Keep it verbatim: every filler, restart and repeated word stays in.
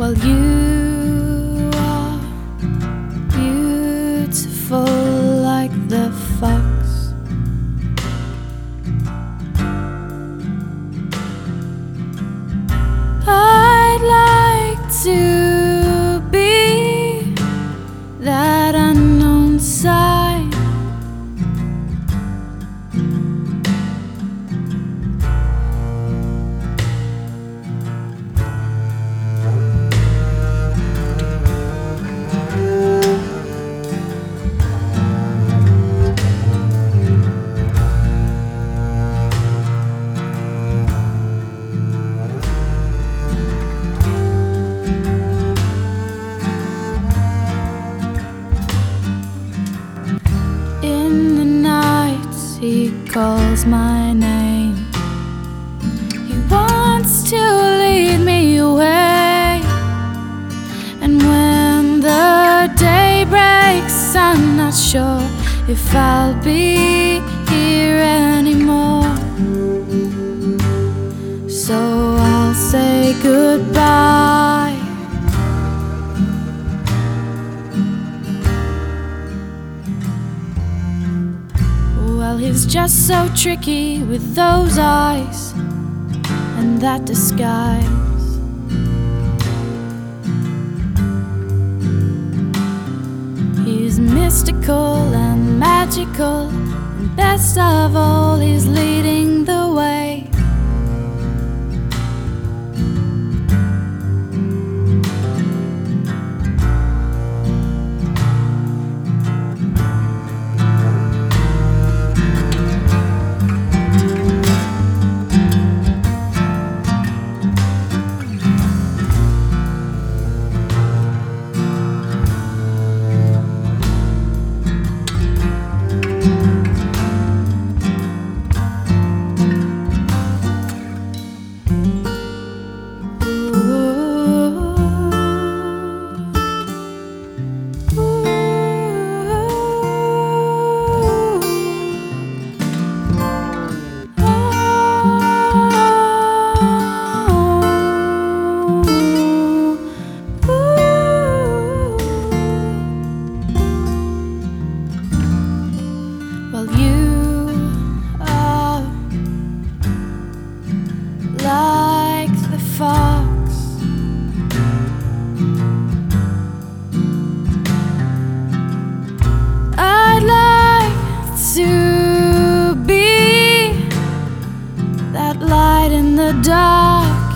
Well, you are beautiful like the fox. I'd like to be that unknown sign. In the night he calls my name. He wants to lead me away. And when the day breaks, I'm not sure if I'll be here anymore. So I'll say goodbye. Well, he's just so tricky with those eyes and that disguise. He's mystical and magical, and best of all, he's leading the way. Well, you are like the fox. I'd like to be that light in the dark.